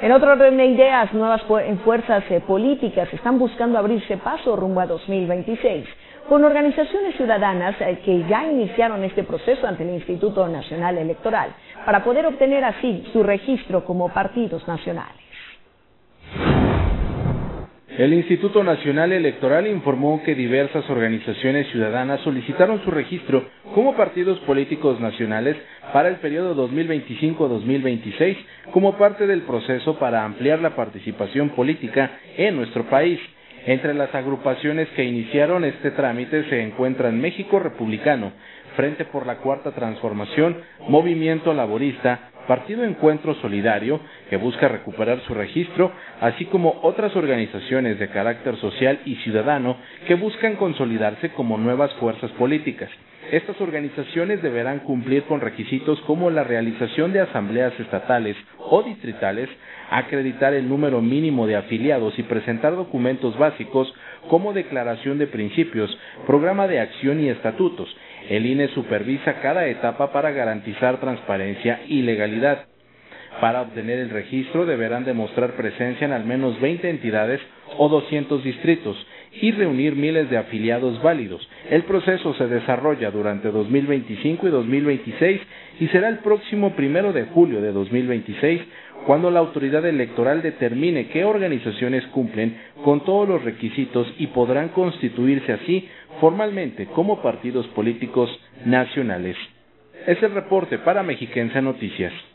En otro orden de ideas, nuevas fuerzas políticas están buscando abrirse paso rumbo a 2026, con organizaciones ciudadanas que ya iniciaron este proceso ante el Instituto Nacional Electoral, para poder obtener así su registro como partidos nacionales. El Instituto Nacional Electoral informó que diversas organizaciones ciudadanas solicitaron su registro como partidos políticos nacionales para el periodo 2025-2026 como parte del proceso para ampliar la participación política en nuestro país. Entre las agrupaciones que iniciaron este trámite se encuentran México Republicano, Frente por la Cuarta Transformación, Movimiento Laborista, Partido Encuentro Solidario, que busca recuperar su registro, así como otras organizaciones de carácter social y ciudadano que buscan consolidarse como nuevas fuerzas políticas. Estas organizaciones deberán cumplir con requisitos como la realización de asambleas estatales o distritales, acreditar el número mínimo de afiliados y presentar documentos básicos como declaración de principios, programa de acción y estatutos. El INE supervisa cada etapa para garantizar transparencia y legalidad. Para obtener el registro deberán demostrar presencia en al menos 20 entidades o 200 distritos y reunir miles de afiliados válidos. El proceso se desarrolla durante 2025 y 2026 y será el próximo 1 de julio de 2026 cuando la autoridad electoral determine qué organizaciones cumplen con todos los requisitos y podrán constituirse así formalmente como partidos políticos nacionales. Es el reporte para Mexiquense Noticias.